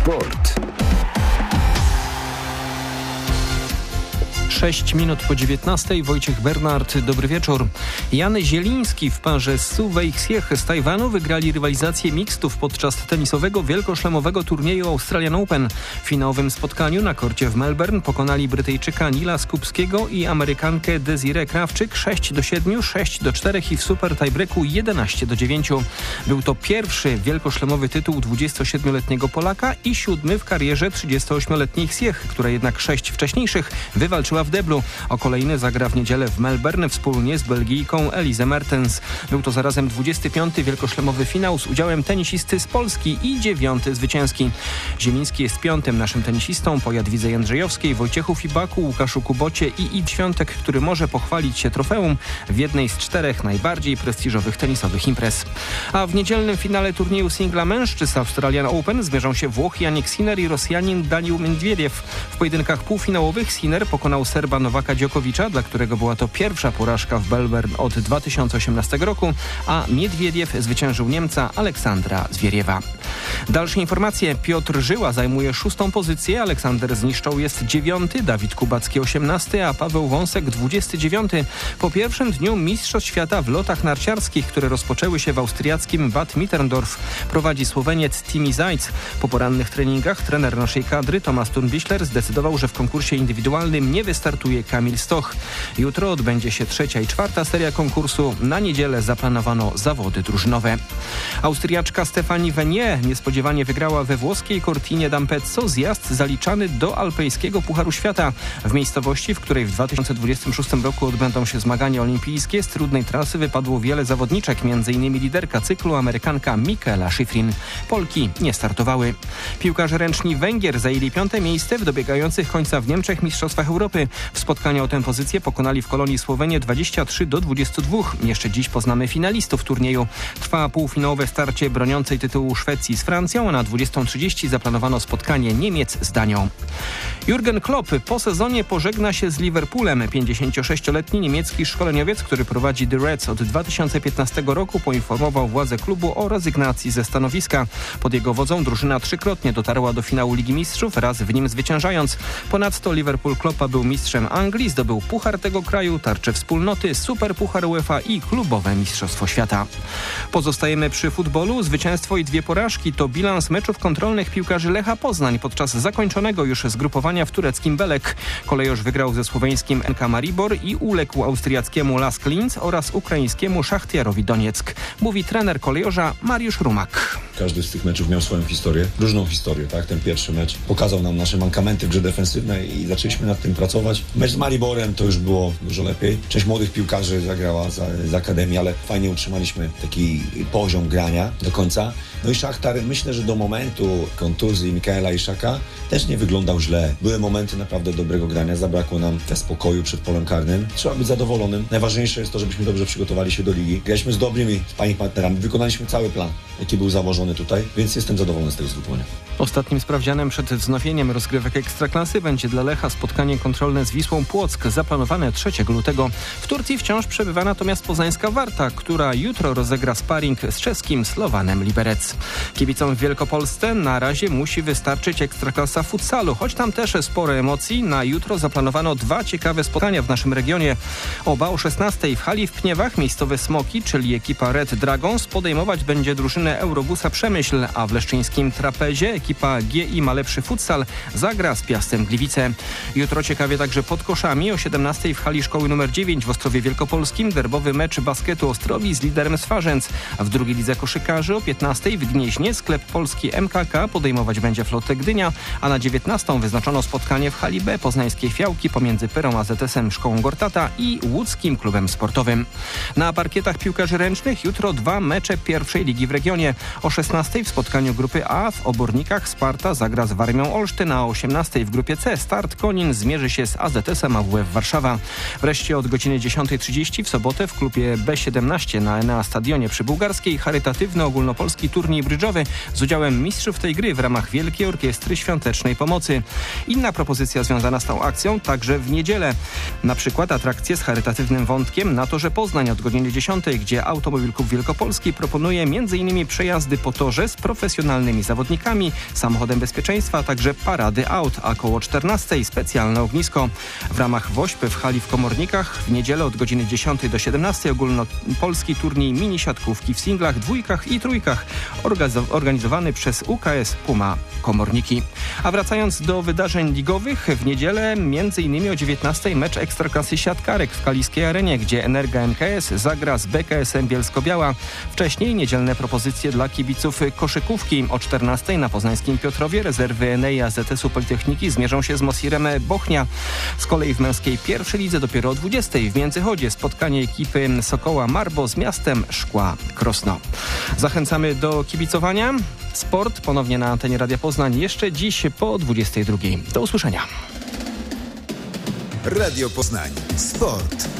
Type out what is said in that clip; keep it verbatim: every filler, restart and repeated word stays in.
Sport. sześć minut po dziewiętnastej. Wojciech Bernard, dobry wieczór. Jan Zieliński w parze z Su Wei-Ksiech z Tajwanu wygrali rywalizację mixtów podczas tenisowego wielkoszlemowego turnieju Australian Open. W finałowym spotkaniu na korcie w Melbourne pokonali Brytyjczyka Nila Skupskiego i Amerykankę Desiree Krawczyk sześć do siedmiu, sześć do czterech i w super tiebreaku jedenaście do dziewięciu. Był to pierwszy wielkoszlemowy tytuł dwudziestosiedmioletniego Polaka i siódmy w karierze trzydziestoośmioletniej Ksiech, która jednak sześć wcześniejszych wywalczyła w deblu. O kolejny zagra w niedzielę w Melbourne wspólnie z Belgijką Elise Mertens. Był to zarazem dwudziesty piąty wielkoszlemowy finał z udziałem tenisisty z Polski i dziewiąty zwycięski. Zieliński jest piątym naszym tenisistą po Jadwidze Jędrzejowskiej, Wojciechu Fibaku, Łukaszu Kubocie i Id Świątek, który może pochwalić się trofeum w jednej z czterech najbardziej prestiżowych tenisowych imprez. A w niedzielnym finale turnieju singla mężczyzn Australian Open zmierzą się Włoch Jannik Sinner i Rosjanin Daniil Medwiediew. W pojedynkach półfinałowych Sinner pokonał Serba Nowaka Dziokowicza, dla którego była to pierwsza porażka w Melbourne od dwa tysiące osiemnastego roku, a Miedwiediew zwyciężył Niemca Aleksandra Zwieriewa. Dalsze informacje. Piotr Żyła zajmuje szóstą pozycję, Aleksander Zniszczoł jest dziewiąty, Dawid Kubacki osiemnasty, a Paweł Wąsek dwudziesty dziewiąty. Po pierwszym dniu Mistrzostw Świata w lotach narciarskich, które rozpoczęły się w austriackim Bad Mitterndorf, prowadzi Słoweniec Timi Zajc. Po porannych treningach trener naszej kadry Thomas Thurmbichler zdecydował, że w konkursie indywidualnym nie wystartuje Kamil Stoch. Jutro odbędzie się trzecia i czwarta seria konkursu. Na niedzielę zaplanowano zawody drużynowe. Austriaczka Stefanie Venier niespodziewanie wygrała we włoskiej Cortinie d'Ampezzo zjazd zaliczany do alpejskiego Pucharu Świata. W miejscowości, w której w dwa tysiące dwudziestym szóstym roku odbędą się zmagania olimpijskie, z trudnej trasy wypadło wiele zawodniczek, m.in. liderka cyklu Amerykanka Michaela Schifrin. Polki nie startowały. Piłkarze ręczni Węgier zajęli piąte miejsce w dobiegających końca w Niemczech Mistrzostwach Europy. W spotkaniu o tę pozycję pokonali w Kolonii Słowenię dwadzieścia trzy do dwudziestu dwóch. Jeszcze dziś poznamy finalistów turnieju. Trwa półfinałowe starcie broniącej tytułu Szwecji z Francją, a na dwudziestą trzydzieści zaplanowano spotkanie Niemiec z Danią. Jurgen Klopp po sezonie pożegna się z Liverpoolem. pięćdziesięciosześcioletni niemiecki szkoleniowiec, który prowadzi The Reds od dwa tysiące piętnastego roku, poinformował władze klubu o rezygnacji ze stanowiska. Pod jego wodzą drużyna trzykrotnie dotarła do finału Ligi Mistrzów, raz w nim zwyciężając. Ponadto Liverpool Kloppa był mistrzem Anglii, zdobył puchar tego kraju, tarczę wspólnoty, superpuchar UEFA i klubowe mistrzostwo świata. Pozostajemy przy futbolu. Zwycięstwo i dwie porażki to bilans meczów kontrolnych piłkarzy Lecha Poznań podczas zakończonego już zgrupowania w tureckim Belek. Kolejorz wygrał ze słoweńskim N K Maribor i uległ austriackiemu Lask Linz oraz ukraińskiemu Szachtiarowi Donieck. Mówi trener kolejorza Mariusz Rumak. Każdy z tych meczów miał swoją historię, różną historię, tak? Ten pierwszy mecz pokazał nam nasze mankamenty w grze defensywnej i zaczęliśmy nad tym pracować. Mecz z Mariborem to już było dużo lepiej. Część młodych piłkarzy zagrała z, z Akademii, ale fajnie utrzymaliśmy taki poziom grania do końca. No i Szachtar, myślę, że do momentu kontuzji Mikaela Iszaka też nie wyglądał źle. Były momenty naprawdę dobrego grania, zabrakło nam te spokoju przed polem karnym. Trzeba być zadowolonym. Najważniejsze jest to, żebyśmy dobrze przygotowali się do ligi. Graliśmy z dobrymi sparring partnerami, wykonaliśmy cały plan, jaki był założony tutaj, więc jestem zadowolony z tego zgrupowania. Ostatnim sprawdzianem przed wznowieniem rozgrywek Ekstraklasy będzie dla Lecha spotkanie kontrolne z Wisłą Płock, zaplanowane trzeciego lutego. W Turcji wciąż przebywa natomiast poznańska Warta, która jutro rozegra sparring z czeskim Slowanem Liberec. Kibicom w Wielkopolsce na razie musi wystarczyć Ekstraklasa futsalu, choć tam też sporo emocji. Na jutro zaplanowano dwa ciekawe spotkania w naszym regionie. Oba o szesnastej w hali w Pniewach miejscowe Smoki, czyli ekipa Red Dragons, podejmować będzie drużynę Eurobusa Przemyśl, a w leszczyńskim Trapezie ekipa G I ma lepszy futsal zagra z Piastem Gliwice. Jutro ciekawie także pod koszami. O siedemnastej w hali szkoły numer dziewięć w Ostrowie Wielkopolskim derbowy mecz basketu Ostrowi z liderem Swarzędz. W drugiej lidze koszykarzy o piętnastej w Gnieźnie sklep polski M K K podejmować będzie Flotę Gdynia, a na dziewiętnastą wyznaczono spotkanie w hali B poznańskiej Fiałki pomiędzy Pyrą A Z S em Szkołą Gortata i Łódzkim Klubem Sportowym. Na parkietach piłkarzy ręcznych jutro dwa mecze pierwszej ligi w regionie. O szesnastej w spotkaniu grupy A w Obornikach Sparta zagra z Warmią Olsztyn, a o osiemnastej w grupie C Start Konin zmierzy się z A Z S em A W F Warszawa. Wreszcie od godziny dziesiątej trzydzieści w sobotę w klubie B siedemnaście na Enea Stadionie przy Bułgarskiej charytatywny ogólnopolski turniej brydżowy z udziałem mistrzów tej gry w ramach Wielkiej Orkiestry Świątecznej Pomocy. Inna propozycja związana z tą akcją także w niedzielę. Na przykład atrakcje z charytatywnym wątkiem na Torze Poznań od godziny dziesiątej, gdzie Automobil Klub Wielkopolski proponuje m.in. przejazdy po torze z profesjonalnymi zawodnikami, samochodem bezpieczeństwa, a także parady aut, a koło czternastej specjalne ognisko. W ramach WOŚP w hali w Komornikach w niedzielę od godziny dziesiątej do siedemnastej ogólnopolski turniej mini siatkówki w singlach, dwójkach i trójkach organizowany przez U K S Puma Komorniki. A wracając do wydarzeń ligowych, w niedzielę między innymi o dziewiętnastej mecz Ekstraklasy Siatkarek w Kaliskiej Arenie, gdzie Energa M K S zagra z B K S em Bielsko-Biała. Wcześniej niedzielne propozycje dla kibiców koszykówki. O czternastej na poznańskim Piotrowie rezerwy Enei A Z S-u Politechniki zmierzą się z Mosirem Bochnia. Z kolei w męskiej pierwszej lidze dopiero o dwudziestej w Międzychodzie spotkanie ekipy Sokoła Marbo z Miastem Szkła Krosno. Zachęcamy do kibicowania. Sport ponownie na antenie Radia Poznań jeszcze dziś po dwudziestej drugiej. Do usłyszenia. Radio Poznań. Sport.